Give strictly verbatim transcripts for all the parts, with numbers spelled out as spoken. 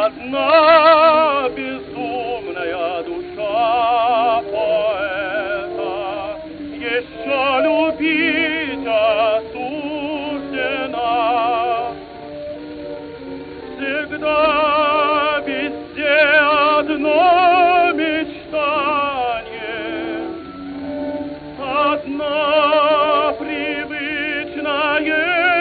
Одна безумная душа поэта еще любить осуждена. Всегда везде одно мечтание, одна привычная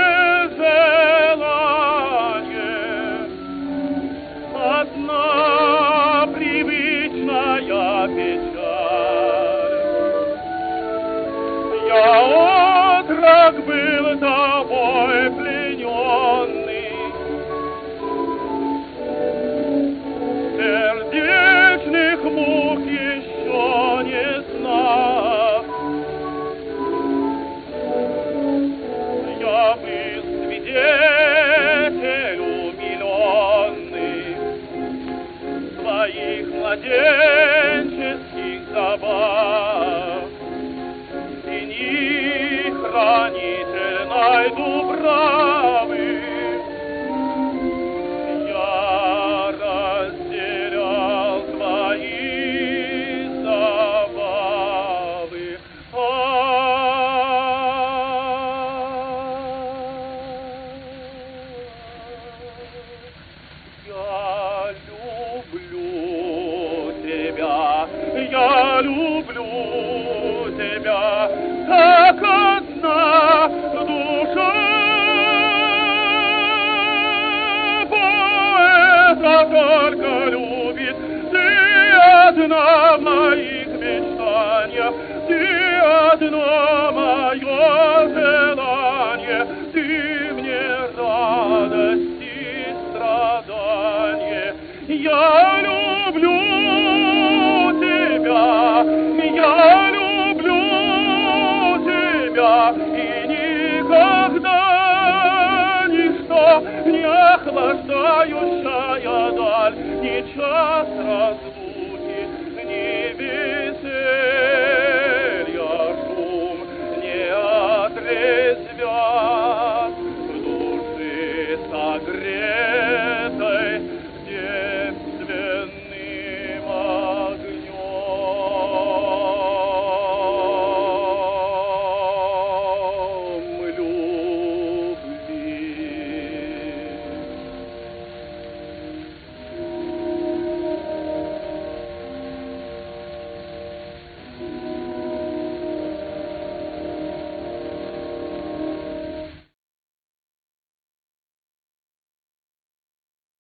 одна привычная печаль. Я отрок был тобой плененный, сердечных мук еще не знав. Я был свидетель твоих младенческих забав, тени хранительной дубравы. Я разделял твои забавы. Я люблю тебя, я люблю тебя, как одна душа поэта только любит. Ты одна в моих мечтаниях, ты одно мое желание, ты мне радость и страдание. Я люблю тебя, я люблю тебя, и никогда ничто не охлаждающая даль, ни час разлуки.